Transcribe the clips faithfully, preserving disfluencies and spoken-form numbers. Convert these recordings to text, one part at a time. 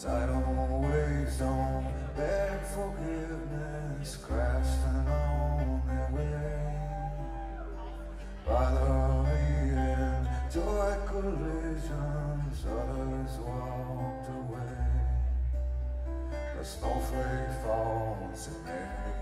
Tidal waves don't beg forgiveness, crashing on their way. By the leading joy collisions, others walked away. The snowflake falls in May,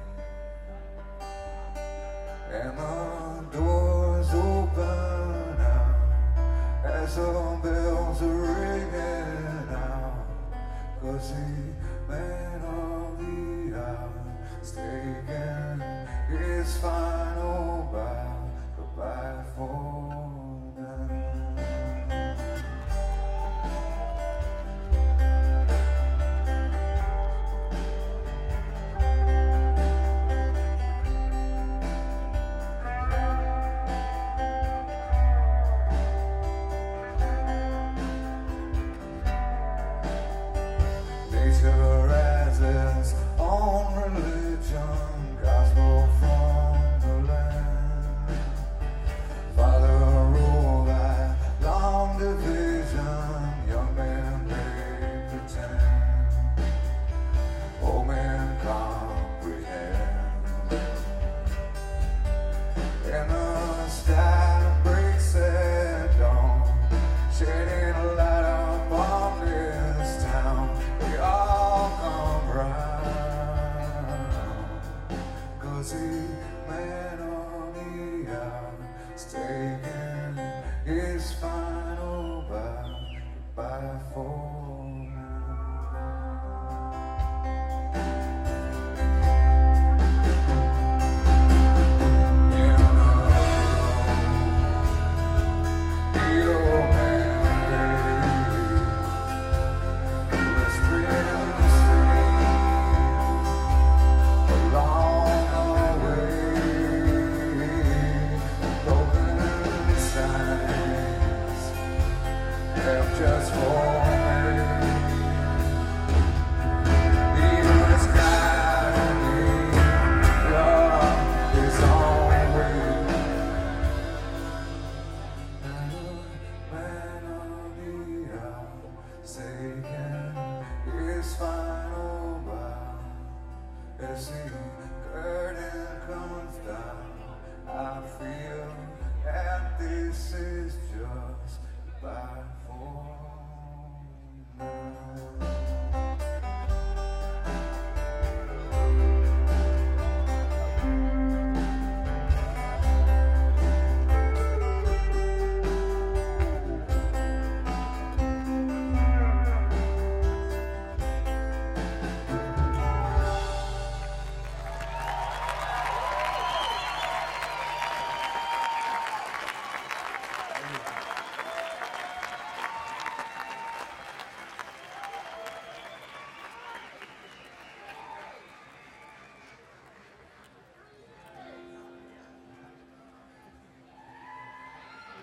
and the doors open out as the bells are ringing out. 'Cause the man of the hour is taking his final bow, goodbye for now. Nature has its own religion, gospel from the land. Father rule that long division, young men may pretend, old men comprehend. And the sky breaks at dawn, shedding a light upon this town. We all come round, 'cause the man on the hour is taking his final bow, goodbye for now. In the road, the old man lay, whispering the stream along the way. Broken signs left just for